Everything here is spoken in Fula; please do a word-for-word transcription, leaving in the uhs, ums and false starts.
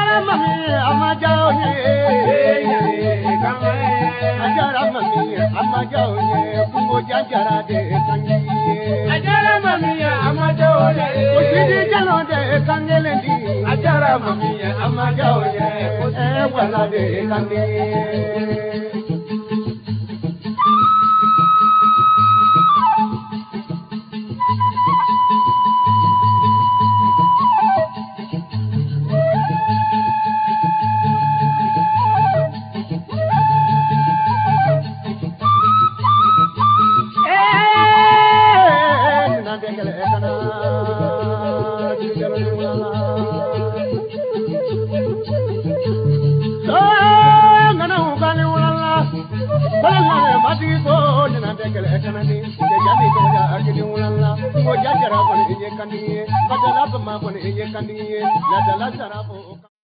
mami amajaoye ajara mami amajaoye kungo jajara de kangi ajara mami amajaoye kusidi jalo de kangelendi ajara mami amajaoye e wala de kangi Kandi, padala pema kone ye kandi, la dala sarabo.